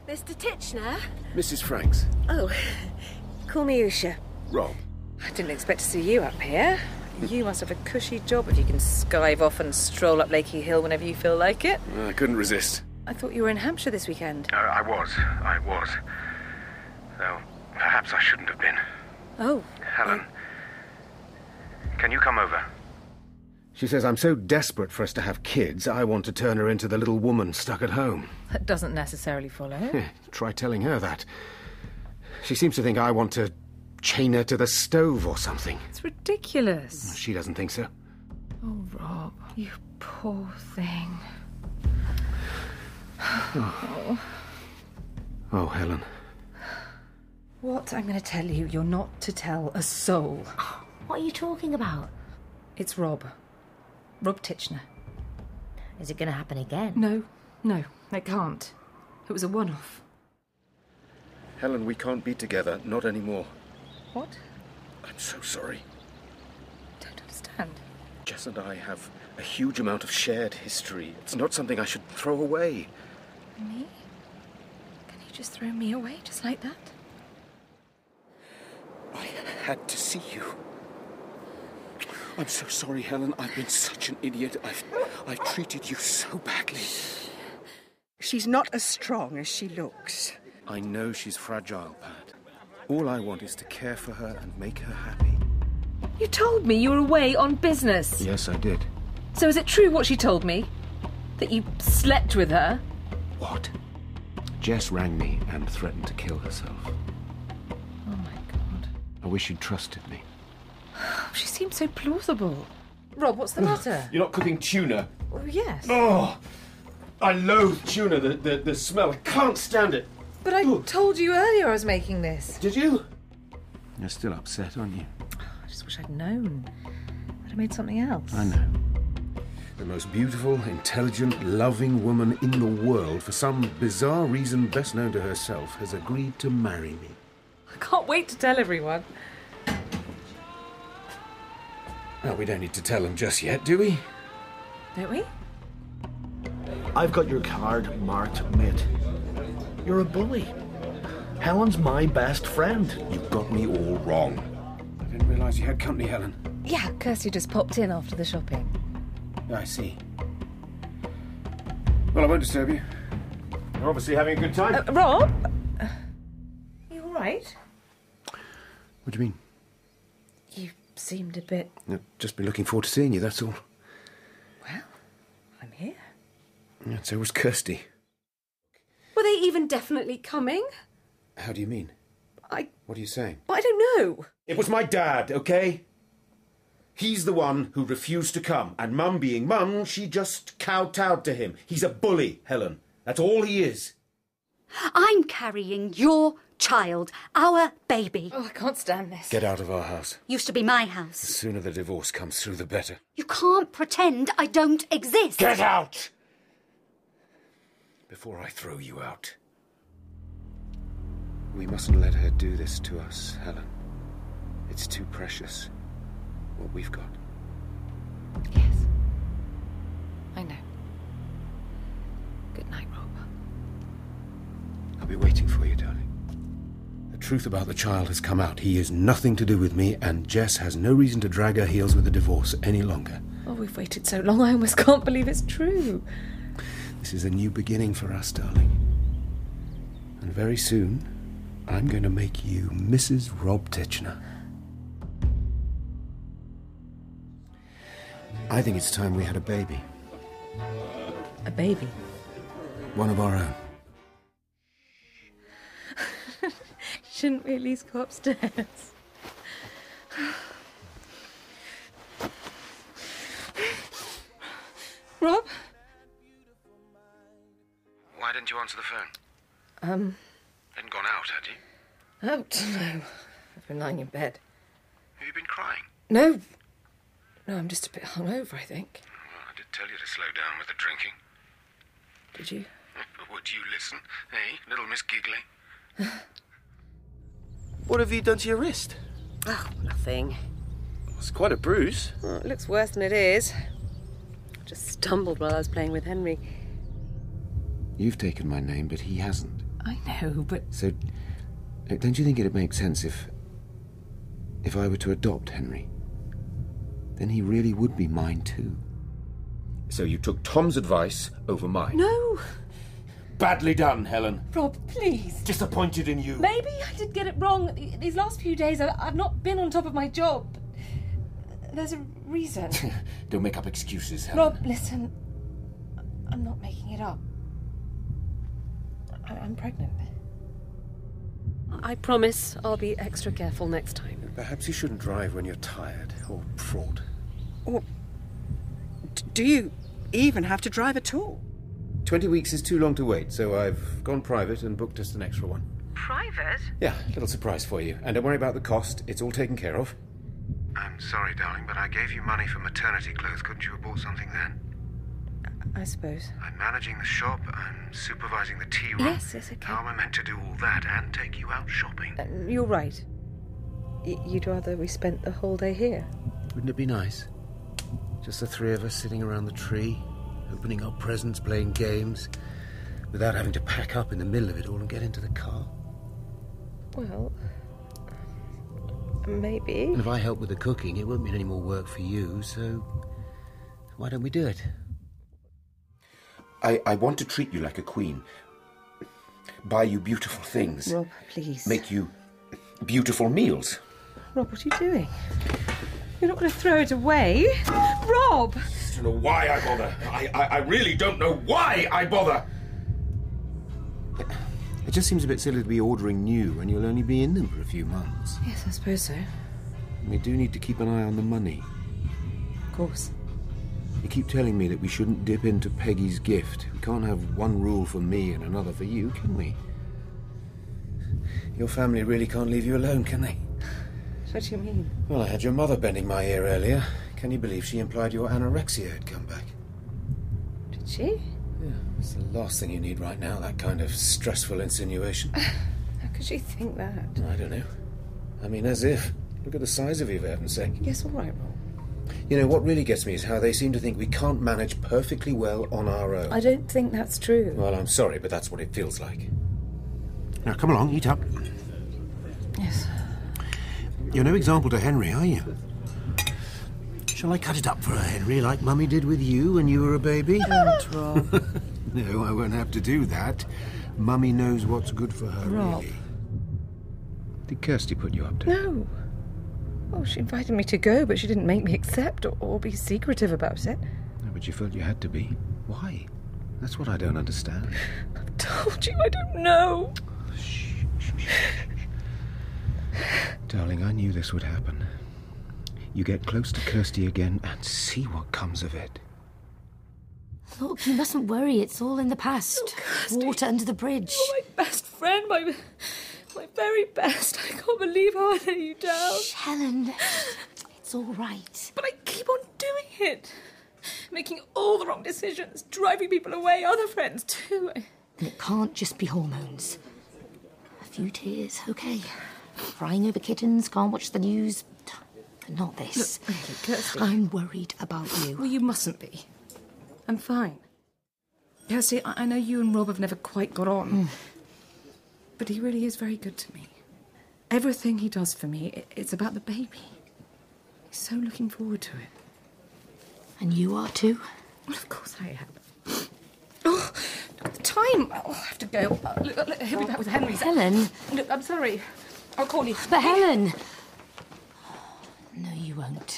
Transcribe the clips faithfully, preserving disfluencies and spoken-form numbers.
Mister Titchener? Missus Franks. Oh, call me Usha. Rob. I didn't expect to see you up here. You must have a cushy job if you can skive off and stroll up Lakey Hill whenever you feel like it. I couldn't resist. I thought you were in Hampshire this weekend. Uh, I was. I was. Though, perhaps I shouldn't have been. Oh. Helen, I... can you come over? She says I'm so desperate for us to have kids, I want to turn her into the little woman stuck at home. That doesn't necessarily follow. Try telling her that. She seems to think I want to chain her to the stove or something. It's ridiculous. She doesn't think so. Oh, Rob, you poor thing. Oh. Oh, Helen. What I'm going to tell you, you're not to tell a soul. What are you talking about? It's Rob. Rob Titchener. Is it going to happen again? No, no, it can't. It was a one-off. Helen, we can't be together, not anymore. What? I'm so sorry. Don't understand. Jess and I have a huge amount of shared history. It's not something I should throw away. Me? Can you just throw me away just like that? I had to see you. I'm so sorry, Helen. I've been such an idiot. I've, I've treated you so badly. She's not as strong as she looks. I know she's fragile, Pat. All I want is to care for her and make her happy. You told me you were away on business. Yes, I did. So is it true what she told me? That you slept with her? What? Jess rang me and threatened to kill herself. Oh, my God. I wish you'd trusted me. She seems so plausible. Rob, what's the matter? You're not cooking tuna? Oh, yes. Oh! I loathe tuna, the, the, the smell. I can't stand it. But I Ugh. told you earlier I was making this. Did you? You're still upset, aren't you? I just wish I'd known. I'd have made something else. I know. The most beautiful, intelligent, loving woman in the world, for some bizarre reason best known to herself, has agreed to marry me. I can't wait to tell everyone. Well, we don't need to tell them just yet, do we? Don't we? I've got your card marked mate. You're a bully. Helen's my best friend. You got me all wrong. I didn't realise you had company, Helen. Yeah, Kirsty just popped in after the shopping. I see. Well, I won't disturb you. You're obviously having a good time. Uh, Rob? Uh, you all right? What do you mean? You seemed a bit... I've just been looking forward to seeing you, that's all. Well, I'm here. Yeah, so was Kirsty. Were they even definitely coming? How do you mean? I... What are you saying? I don't know. It was my dad, OK? He's the one who refused to come, and Mum being Mum, she just kowtowed to him. He's a bully, Helen. That's all he is. I'm carrying your child, our baby. Oh, I can't stand this. Get out of our house. Used to be my house. The sooner the divorce comes through, the better. You can't pretend I don't exist. Get out! Before I throw you out. We mustn't let her do this to us, Helen. It's too precious, what we've got. Yes. I know. Good night, Rob. I'll be waiting for you, darling. The truth about the child has come out. He is nothing to do with me, and Jess has no reason to drag her heels with the divorce any longer. Oh, we've waited so long, I almost can't believe it's true. This is a new beginning for us, darling. And very soon, I'm going to make you Missus Rob Titchener. I think it's time we had a baby. A baby? One of our own. Shouldn't we at least go upstairs? Rob? Why didn't you answer the phone? Um... Hadn't gone out, had you? Oh, no. I've been lying in bed. Have you been crying? No. No, I'm just a bit hungover, I think. Well, I did tell you to slow down with the drinking. Did you? But would you listen? Eh, little Miss Giggly? What have you done to your wrist? Oh, nothing. It's quite a bruise. Well, it looks worse than it is. I just stumbled while I was playing with Henry. You've taken my name, but he hasn't. I know, but... So, uh, don't you think it'd make sense if... if I were to adopt Henry? Then he really would be mine too. So you took Tom's advice over mine? No! Badly done, Helen. Rob, please. Disappointed in you. Maybe I did get it wrong. These last few days, I- I've not been on top of my job. There's a reason. Don't make up excuses, Helen. Rob, listen. I'm not making it up. I- I'm pregnant. I promise I'll be extra careful next time. Perhaps you shouldn't drive when you're tired or fraught. Or d- do you even have to drive at all? Twenty weeks is too long to wait, so I've gone private and booked just an extra one. Private? Yeah, little surprise for you. And don't worry about the cost. It's all taken care of. I'm sorry, darling, but I gave you money for maternity clothes. Couldn't you have bought something then? I suppose. I'm managing the shop. I'm supervising the tea room. Yes, yes, okay. How am I meant to do all that and take you out shopping? Uh, you're right. Y- you'd rather we spent the whole day here? Wouldn't it be nice? Just the three of us sitting around the tree, opening our presents, playing games, without having to pack up in the middle of it all and get into the car. Well, maybe. And if I help with the cooking, it won't mean any more work for you, so why don't we do it? I, I want to treat you like a queen. Buy you beautiful things. Rob, please. Make you beautiful meals. Rob, what are you doing? You're not going to throw it away. Rob! I don't know why I bother. I, I, I really don't know why I bother. It just seems a bit silly to be ordering new when you'll only be in them for a few months. Yes, I suppose so. We do need to keep an eye on the money. Of course. You keep telling me that we shouldn't dip into Peggy's gift. We can't have one rule for me and another for you, can we? Your family really can't leave you alone, can they? What do you mean? Well, I had your mother bending my ear earlier. Can you believe she implied your anorexia had come back? Did she? Yeah, it's the last thing you need right now, that kind of stressful insinuation. How could she think that? I don't know. I mean, as if. Look at the size of you, for heaven's sake. Yes, all right, Rob. You know, what really gets me is how they seem to think we can't manage perfectly well on our own. I don't think that's true. Well, I'm sorry, but that's what it feels like. Now, come along, eat up. Yes. You're no example to Henry, are you? Shall I cut it up for her, Henry, like Mummy did with you when you were a baby? Don't, Rob. No, I won't have to do that. Mummy knows what's good for her, Rob. really. Did Kirsty put you up to? No. Well, she invited me to go, but she didn't make me accept or, or be secretive about it. No, but you felt you had to be. Why? That's what I don't understand. I've told you I don't know. Shh, shh, shh, shh. Darling, I knew this would happen. You get close to Kirsty again and see what comes of it. Look, you mustn't worry. It's all in the past. Water under the bridge. Oh, my best friend, my, my very best. I can't believe how I let you down. Shh, Helen. It's all right. But I keep on doing it. Making all the wrong decisions, driving people away, other friends too. I... And it can't just be hormones. A few tears, okay. Crying over kittens, can't watch the news. But not this. Look, Kirsty. I'm worried about you. Well, you mustn't be. I'm fine. Kirsty, I, I know you and Rob have never quite got on. Mm. But he really is very good to me. Everything he does for me, it, it's about the baby. He's so looking forward to it. And you are too? Well, of course I am. Oh, look at the time. Oh, I have to go. Uh, look, look, he'll be back with Henry. Helen. Look, I'm sorry. I'll call you. But Helen... No, you won't.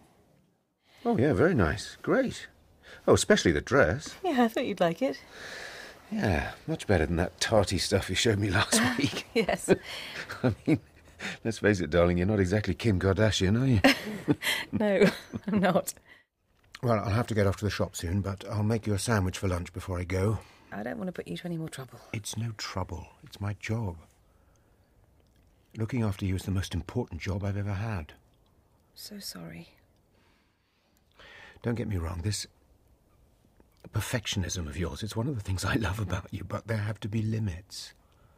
Oh, yeah, very nice. Great. Oh, especially the dress. Yeah, I thought you'd like it. Yeah, much better than that tarty stuff you showed me last week. Yes. I mean, let's face it, darling, you're not exactly Kim Kardashian, are you? No, I'm not. Well, I'll have to get off to the shop soon, but I'll make you a sandwich for lunch before I go. I don't want to put you to any more trouble. It's no trouble. It's my job. Looking after you is the most important job I've ever had. So sorry. Don't get me wrong, this perfectionism of yours, it's one of the things I love about you, but there have to be limits.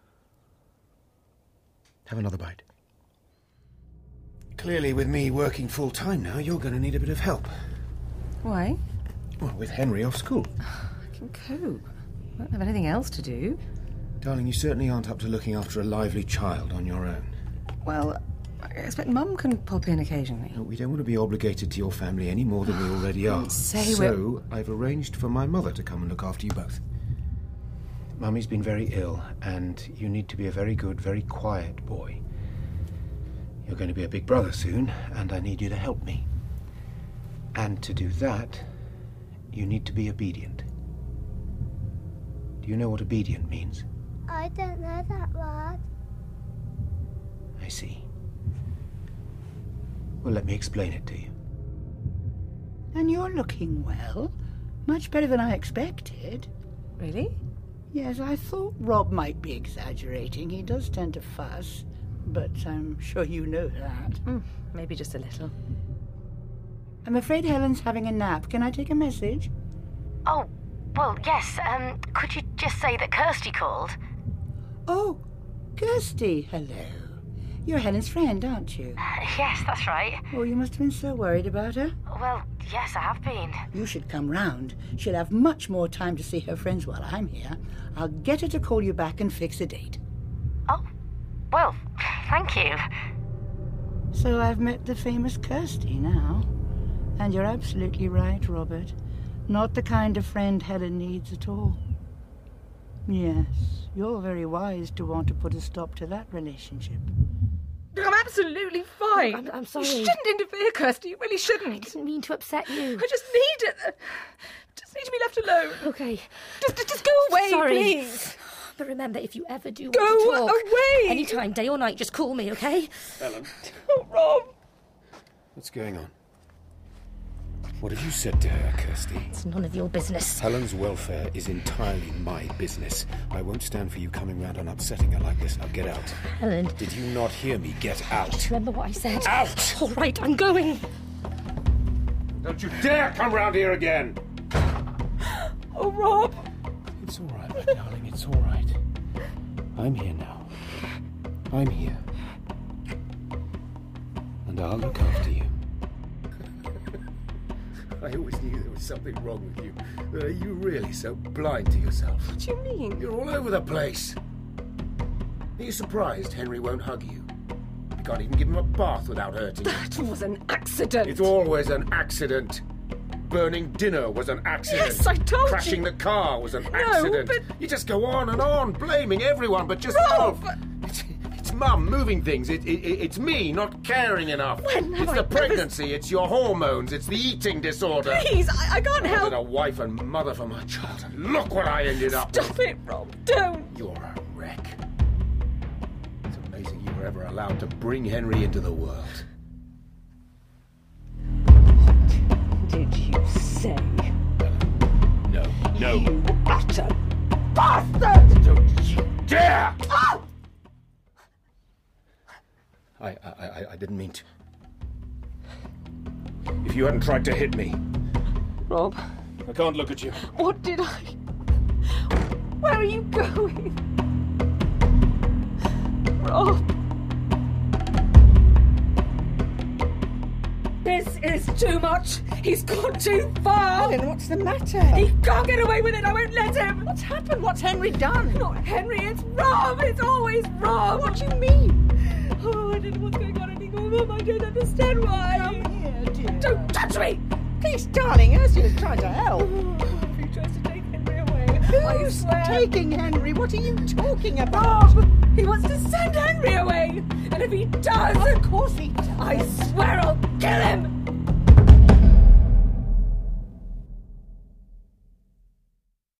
Have another bite. Clearly, with me working full-time now, you're going to need a bit of help. Why? Well, with Henry off school. I can cope. I don't have anything else to do. Darling, you certainly aren't up to looking after a lively child on your own. Well, I expect Mum can pop in occasionally. No, we don't want to be obligated to your family any more than we already are. Say so, I've arranged for my mother to come and look after you both. Mummy's been very ill, and you need to be a very good, very quiet boy. You're going to be a big brother soon, and I need you to help me. And to do that, you need to be obedient. Do you know what obedient means? I don't know that word. I see. Well, let me explain it to you. And you're looking well. Much better than I expected. Really? Yes, I thought Rob might be exaggerating. He does tend to fuss, but I'm sure you know that. Mm, maybe just a little. I'm afraid Helen's having a nap. Can I take a message? Oh, well, yes. Um, could you just say that Kirsty called? Oh, Kirsty, hello. You're Helen's friend, aren't you? Yes, that's right. Oh, you must have been so worried about her. Well, yes, I have been. You should come round. She'll have much more time to see her friends while I'm here. I'll get her to call you back and fix a date. Oh, well, thank you. So I've met the famous Kirsty now. And you're absolutely right, Robert. Not the kind of friend Helen needs at all. Yes, you're very wise to want to put a stop to that relationship. I'm absolutely fine. I'm, I'm sorry. You shouldn't interfere, Kirsty. You really shouldn't. I didn't mean to upset you. I just need it. Just need to be left alone. Okay. Just, just, just go away, Sorry. please. But remember, if you ever do want Go to talk, away. anytime, day or night, just call me, okay? Helen. Oh, Rob. What's going on? What have you said to her, Kirsty? It's none of your business. Helen's welfare is entirely my business. I won't stand for you coming round and upsetting her like this. Now get out. Helen. Did you not hear me? Get out. Remember what I said? Out! All right, I'm going. Don't you dare come round here again! Oh, Rob. It's all right, my darling. It's all right. I'm here now. I'm here. And I'll look after you. I always knew there was something wrong with you. Are you really so blind to yourself? What do you mean? You're all over the place. Are you surprised Henry won't hug you? You can't even give him a bath without hurting him. That was an accident. It's always an accident. Burning dinner was an accident. Yes, I told you. Crashing the car was an No, accident. but- You just go on and on, blaming everyone but just Rob! yourself. It's, it's Mum moving things. It, it, it's me not caring enough. When have it's I the ever- pregnancy. It's your hormones. It's the eating disorder. Please, I, I can't I've help. been a wife and mother for my child. And look what I ended up with. Stop it, Rob. Don't. You're a wreck. It's amazing you were ever allowed to bring Henry into the world. Did you say? No, no. You utter bastard! Don't you dare! Oh! I, I, I, I didn't mean to. If you hadn't tried to hit me, Rob, I can't look at you. what did I... Where are you going? Rob. This is too much. He's gone too far. Helen, what's the matter? He can't get away with it. I won't let him. What's happened? What's Henry done? Not Henry. It's Rob. It's always Rob. What do you mean? Oh, I don't know what's going on anymore, Mum. I don't understand why. Come here, dear. Don't touch me. Please, darling, Ursula's trying to help. Oh, he tries to take Henry away. I Who's swear. taking Henry? What are you talking about? Rob, he wants to send Henry away. And if he does, Of course he does. I swear